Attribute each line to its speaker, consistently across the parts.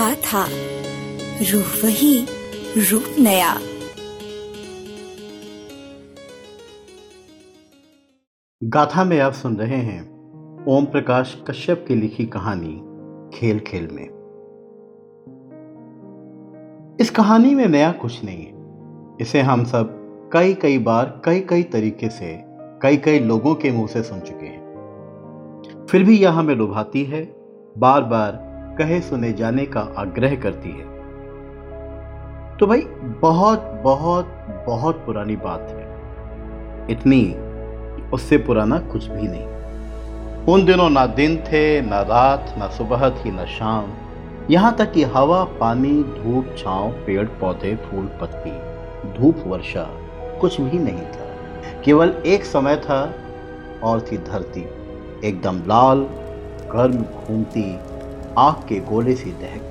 Speaker 1: गाथा, रूह वही, रूप नया।
Speaker 2: गाथा में आप सुन रहे हैं ओम प्रकाश कश्यप की लिखी कहानी खेल खेल में। इस कहानी में नया कुछ नहीं है। इसे हम सब कई बार कई तरीके से कई लोगों के मुंह से सुन चुके हैं। फिर भी यह हमें लुभाती है, बार बार कहे सुने जाने का आग्रह करती है। तो भाई बहुत पुरानी बात है, इतनी उससे पुराना कुछ भी नहीं। उन दिनों ना दिन थे, ना रात, ना सुबह थी, ना शाम। यहां तक कि हवा, पानी, धूप, छांव, पेड़ पौधे, फूल पत्ती, धूप, वर्षा कुछ भी नहीं था। केवल एक समय था और थी धरती, एकदम लाल, गर्म, घूमती, आग के गोले सी दहकती।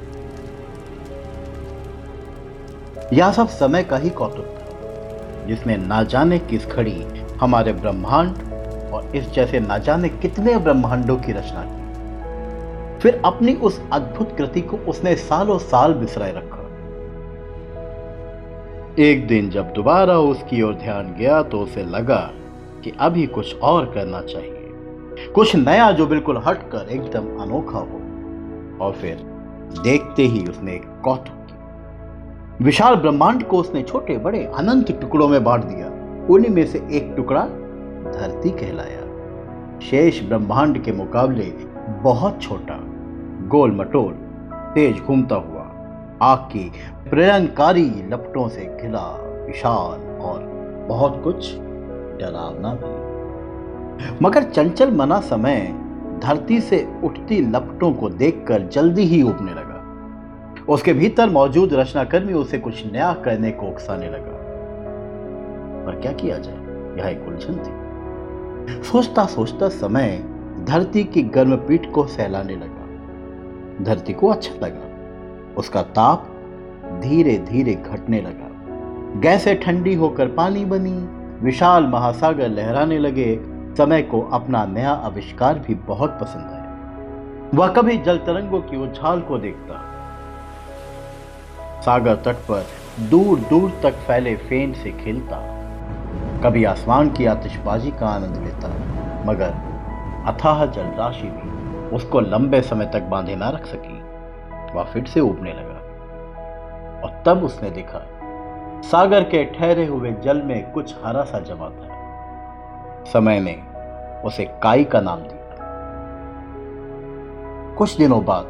Speaker 2: यह सब समय का ही कौतुक था, जिसने ना जाने किस घड़ी हमारे ब्रह्मांड और इस जैसे ना जाने कितने ब्रह्मांडों की रचना की। फिर अपनी उस अद्भुत कृति को उसने सालों साल बिसराए रखा। एक दिन जब दोबारा उसकी ओर ध्यान गया तो उसे लगा कि अभी कुछ और करना चाहिए, कुछ नया जो बिल्कुल हटकर एकदम अनोखा हो। और फिर देखते ही उसने एक कौतुक की। विशाल ब्रह्मांड को उसने छोटे बड़े अनंत टुकड़ों में बांट दिया। उन्हीं में से एक टुकड़ा धरती कहलाया। शेष ब्रह्मांड के मुकाबले बहुत छोटा, गोल मटोल, तेज घूमता हुआ, आग की प्रलयंकारी लपटों से घिरा, विशाल और बहुत कुछ डरावना भी। मगर चंचल मना समय धरती से उठती लपटों को देखकर जल्दी ही उबने लगा। उसके भीतर मौजूद रचनाकर्मी उसे कुछ नया करने को उकसाने लगा। पर क्या किया जाए, यह एक उलझन थी। सोचता समय धरती की गर्म पीठ को सहलाने लगा। धरती को अच्छा लगा। उसका ताप धीरे धीरे घटने लगा। गैसें ठंडी होकर पानी बनी, विशाल महासागर लहराने लगे। समय को अपना नया आविष्कार भी बहुत पसंद आया। वह कभी जल तरंगों की उछाल को देखता, सागर तट पर दूर दूर तक फैले फेन से खेलता, कभी आसमान की आतिशबाजी का आनंद लेता। मगर अथाह जल राशि भी उसको लंबे समय तक बांधे ना रख सकी। वह फिर से उबने लगा और तब उसने देखा सागर के ठहरे हुए जल में कुछ हरा सा जमा था। समय ने उसे काई का नाम दिया। कुछ दिनों बाद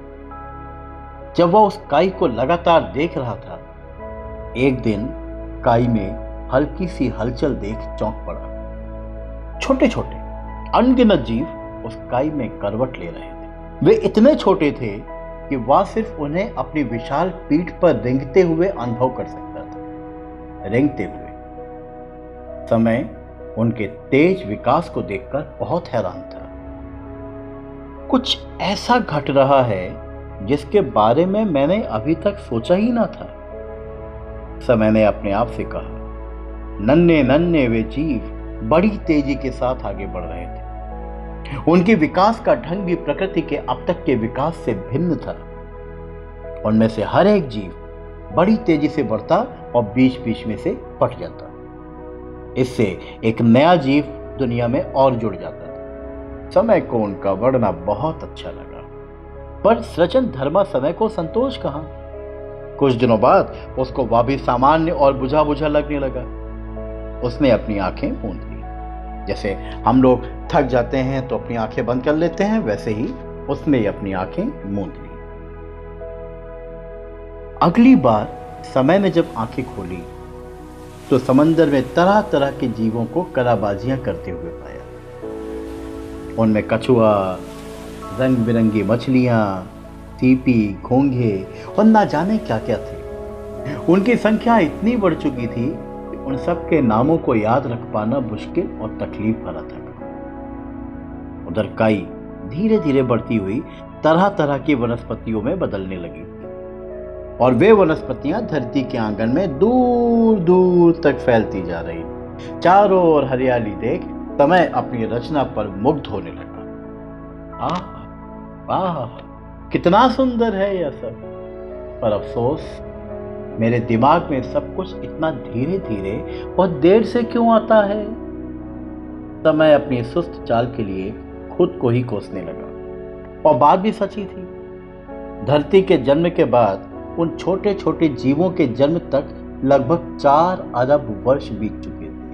Speaker 2: जब वह उस काई को लगातार देख रहा था, एक दिन काई में हल्की सी हलचल देख चौंक पड़ा। छोटे छोटे अनगिनत जीव उस काई में करवट ले रहे थे। वे इतने छोटे थे कि वह सिर्फ उन्हें अपनी विशाल पीठ पर रेंगते हुए अनुभव कर सकता था। रेंगते हुए समय उनके तेज विकास को देखकर बहुत हैरान था। कुछ ऐसा घट रहा है जिसके बारे में मैंने अभी तक सोचा ही ना था। समय ने अपने आप से कहा। नन्हे नन्हे वे जीव बड़ी तेजी के साथ आगे बढ़ रहे थे। उनके विकास का ढंग भी प्रकृति के अब तक के विकास से भिन्न था। उनमें से हर एक जीव बड़ी तेजी से बढ़ता और बीच बीच में से फट जाता। इससे एक नया जीव दुनिया में और जुड़ जाता था। समय को उनका बढ़ना बहुत अच्छा लगा, पर सृजन धर्मा समय को संतोष कहां। कुछ दिनों बाद उसको वह भी सामान्य और बुझा बुझा लगने लगा। उसने अपनी आंखें मूंद ली। जैसे हम लोग थक जाते हैं तो अपनी आंखें बंद कर लेते हैं, वैसे ही उसने अपनी आंखें मूंद ली। अगली बार समय ने जब आंखें खोली तो समंदर में तरह तरह के जीवों को कलाबाजियां करते हुए पाया। उनमें कछुआ, रंग बिरंगी मछलियां, सीपी, घोंघे और ना जाने क्या क्या थे। उनकी संख्या इतनी बढ़ चुकी थी कि उन सब के नामों को याद रख पाना मुश्किल और तकलीफ भरा था। उधर काई धीरे धीरे बढ़ती हुई तरह तरह की वनस्पतियों में बदलने लगी और वे वनस्पतियां धरती के आंगन में दूर दूर तक फैलती जा रही थी। चारों ओर हरियाली देख समय अपनी रचना पर मुग्ध होने लगा। आह, कितना सुंदर है यह सब। पर अफसोस, मेरे दिमाग में सब कुछ इतना धीरे धीरे और देर से क्यों आता है। समय अपनी सुस्त चाल के लिए खुद को ही कोसने लगा। और बात भी सच्ची थी। धरती के जन्म के बाद उन छोटे छोटे जीवों के जन्म तक लगभग 4 अरब वर्ष बीत चुके थे।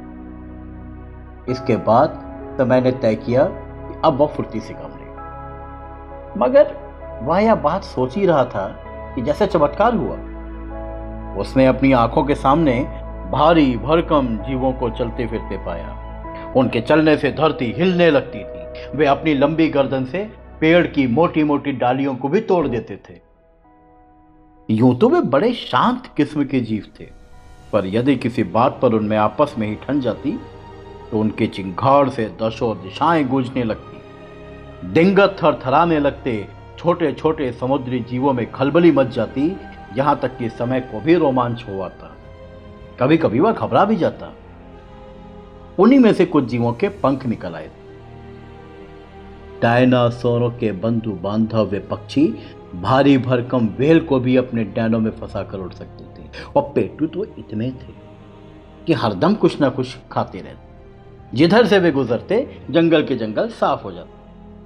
Speaker 2: इसके बाद समय ने तय किया कि अब वह फुर्ती से काम लेगा। मगर वह यह बात सोच ही रहा था कि जैसे चमत्कार हुआ। उसने अपनी आंखों के सामने भारी भरकम जीवों को चलते फिरते पाया। उनके चलने से धरती हिलने लगती थी। वे अपनी लंबी गर्दन से पेड़ की मोटी मोटी डालियों को भी तोड़ देते थे। यूं तो वे बड़े शांत किस्म के जीव थे, पर यदि किसी बात पर उनमें आपस में ही ठन जाती तो उनके चिंगाड़ से दशों दिशाएं गूंजने लगती। डिंगत थरथराने लगते। छोटे छोटे समुद्री जीवों में खलबली मच जाती, यहां तक कि समय को भी रोमांच हो आता। कभी कभी वह घबरा भी जाता। उन्हीं में से कुछ जीवों के पंख निकल आए थे। डायनासोरों के बंधु बांधव वे पक्षी भारी भरकम व्हेल को भी अपने डैनों में फंसा कर उड़ सकते थे। और पेटू तो इतने थे कि हरदम कुछ ना कुछ खाते रहते। जिधर से वे गुजरते जंगल के जंगल साफ हो जाते।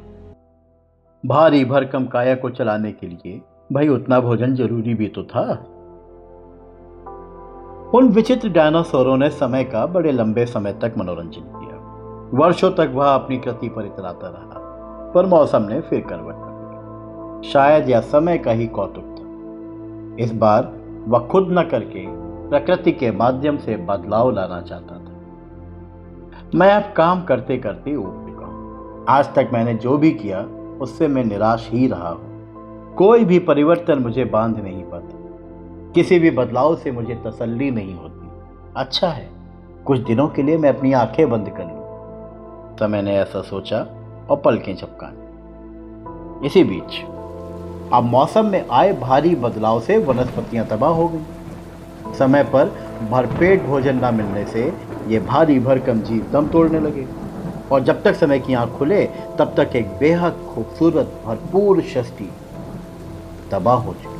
Speaker 2: भारी भरकम काया को चलाने के लिए भाई उतना भोजन जरूरी भी तो था। उन विचित्र डायनासोरों ने समय का बड़े लंबे समय तक मनोरंजन किया। वर्षों तक वह अपनी कृति पर इतराता रहा, पर मौसम ने फिर करवट कर ली। शायद यह समय का ही कौतुक था। इस बार वह खुद न करके प्रकृति के माध्यम से बदलाव लाना चाहता था। मैं अब काम करते करते ऊब चुका हूं। आज तक मैंने जो भी किया उससे मैं निराश ही रहा हूं। कोई भी परिवर्तन मुझे बांध नहीं पाता। किसी भी बदलाव से मुझे तसल्ली नहीं होती। अच्छा है, कुछ दिनों के लिए मैं अपनी आंखें बंद कर लूं। तो मैंने ऐसा सोचा और पलकें झपकाई। इसी बीच अब मौसम में आए भारी बदलाव से वनस्पतियां तबाह हो गई। समय पर भरपेट भोजन न मिलने से ये भारी भरकम जीव दम तोड़ने लगे। और जब तक समय की आंख खुले तब तक एक बेहद खूबसूरत भरपूर सृष्टि तबाह हो चुकी।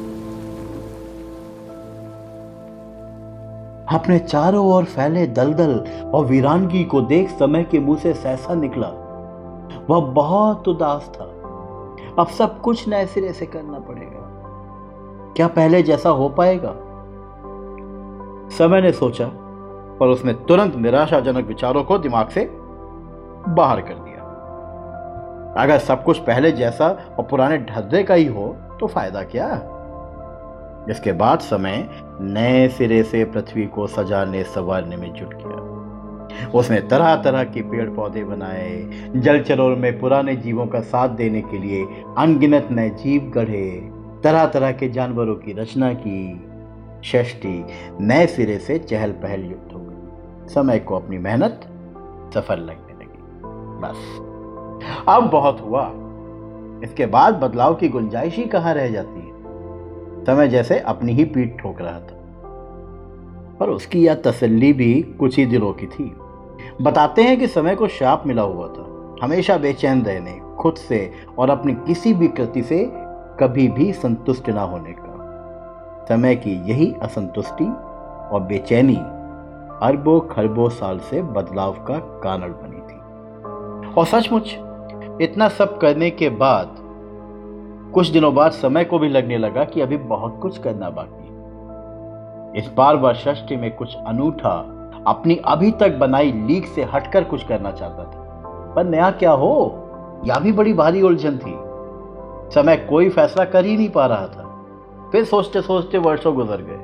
Speaker 2: अपने चारों ओर फैले दलदल और वीरानगी को देख समय के मुंह से सहसा निकला। वह बहुत उदास था। अब सब कुछ नए सिरे से करना पड़ेगा। क्या पहले जैसा हो पाएगा? समय ने सोचा, पर उसने तुरंत निराशाजनक विचारों को दिमाग से बाहर कर दिया। अगर सब कुछ पहले जैसा और पुराने ढर्रे का ही हो तो फायदा क्या? इसके बाद समय नए सिरे से पृथ्वी को सजाने संवारने में जुट गया। उसने तरह तरह के पेड़ पौधे बनाए, जलचरों में पुराने जीवों का साथ देने के लिए अनगिनत नए जीव गढ़े, तरह तरह के जानवरों की रचना की। सृष्टि नए सिरे से चहल पहल युक्त हो गई। समय को अपनी मेहनत सफल लगने लगी। बस अब बहुत हुआ। इसके बाद बदलाव की गुंजाइश ही कहां रह जाती है। समय जैसे अपनी ही पीठ ठोक रहा था, पर उसकी यह तसल्ली भी कुछ ही दिनों की थी। बताते हैं कि समय को श्राप मिला हुआ था, हमेशा बेचैन रहने, खुद से और अपनी किसी भी कृति से कभी भी संतुष्ट ना होने का। समय की यही असंतुष्टि और बेचैनी अरबों खरबों साल से बदलाव का कारण बनी थी। और सचमुच इतना सब करने के बाद कुछ दिनों बाद समय को भी लगने लगा कि अभी बहुत कुछ करना बाकी है। इस बार वह सृष्टि में कुछ अनूठा, अपनी अभी तक बनाई लीक से हटकर कुछ करना चाहता था। पर नया क्या हो, यह भी बड़ी भारी उलझन थी। समय कोई फैसला कर ही नहीं पा रहा था। फिर सोचते सोचते वर्षों गुजर गए।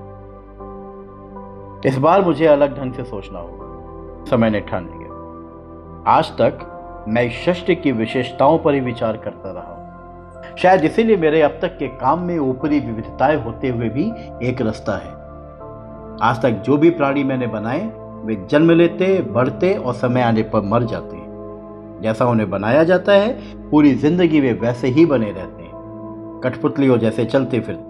Speaker 2: इस बार मुझे अलग ढंग से सोचना होगा, समय ने ठान लिया। आज तक मैं इस सृष्टि की विशेषताओं पर ही विचार करता रहा हूं। शायद इसीलिए मेरे अब तक के काम में ऊपरी विविधताएं होते हुए भी एक रास्ता है। आज तक जो भी प्राणी मैंने बनाए वे जन्म लेते, बढ़ते और समय आने पर मर जाते हैं। जैसा उन्हें बनाया जाता है पूरी जिंदगी वे वैसे ही बने रहते हैं, कठपुतलियों जैसे चलते फिरते।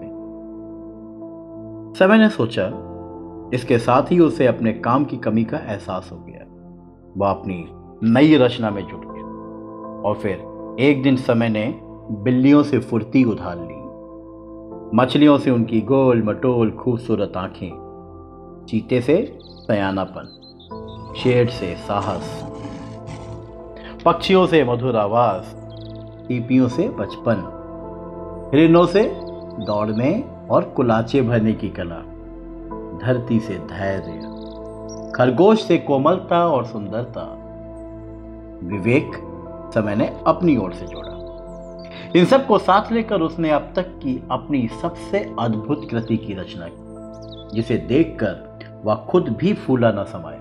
Speaker 2: समय ने सोचा, इसके साथ ही उसे अपने काम की कमी का एहसास हो गया। वह अपनी नई रचना में जुट गया। और फिर एक दिन समय ने बिल्लियों से फुर्ती उधार ली, मछलियों से उनकी गोल मटोल खूबसूरत आंखें, चीते से सयानापन, शेर से साहस, पक्षियों से मधुर आवाज, सीपियों से बचपन, हिरणों से दौड़ने और कुलाचे भरने की कला, धरती से धैर्य, खरगोश से कोमलता और सुंदरता। विवेक समय ने अपनी ओर से जोड़ा। इन सब को साथ लेकर उसने अब तक की अपनी सबसे अद्भुत कृति की रचना की, जिसे देखकर वह खुद भी फूला न समाये।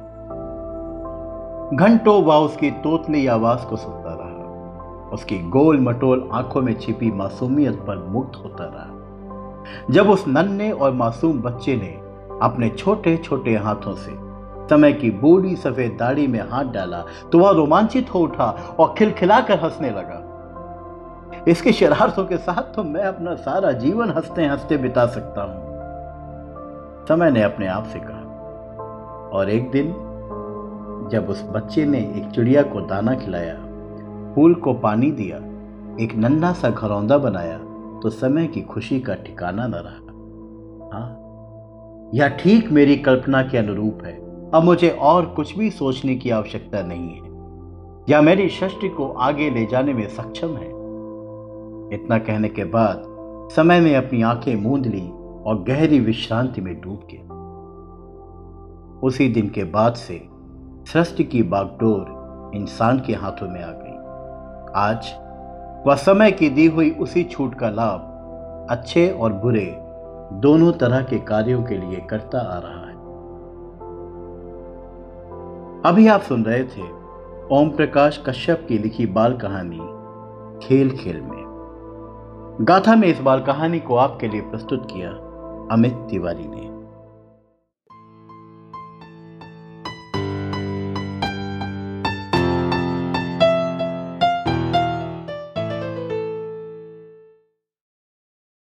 Speaker 2: घंटों वह उसकी तोतली आवाज को सुनता रहा, उसकी गोल मटोल आंखों में छिपी मासूमियत पर मुग्ध होता रहा। जब उस नन्हे और मासूम बच्चे ने अपने छोटे छोटे हाथों से समय की बूढ़ी सफेद दाढ़ी में हाथ डाला तो वह रोमांचित हो उठा और खिलखिलाकर हंसने लगा। इसकी शरारतों के साथ तो मैं अपना सारा जीवन हंसते हंसते बिता सकता हूं, समय ने अपने आप से कहा। और एक दिन जब उस बच्चे ने एक चिड़िया को दाना खिलाया, फूल को पानी दिया, एक नन्हा सा घरौंदा बनाया, तो समय की खुशी का ठिकाना न रहा। हाँ, यह ठीक मेरी कल्पना के अनुरूप है। अब मुझे और कुछ भी सोचने की आवश्यकता नहीं है। यह मेरी सृष्टि को आगे ले जाने में सक्षम है। इतना कहने के बाद समय ने अपनी आंखें मूंद ली और गहरी विश्रांति में डूब गया। उसी दिन के बाद से सृष्टि की बागडोर इंसान के हाथों में आ गई। आज वह समय की दी हुई उसी छूट का लाभ अच्छे और बुरे दोनों तरह के कार्यों के लिए करता आ रहा है। अभी आप सुन रहे थे ओम प्रकाश कश्यप की लिखी बाल कहानी खेल खेल में। गाथा में इस बाल कहानी को आपके लिए प्रस्तुत किया अमित तिवारी ने।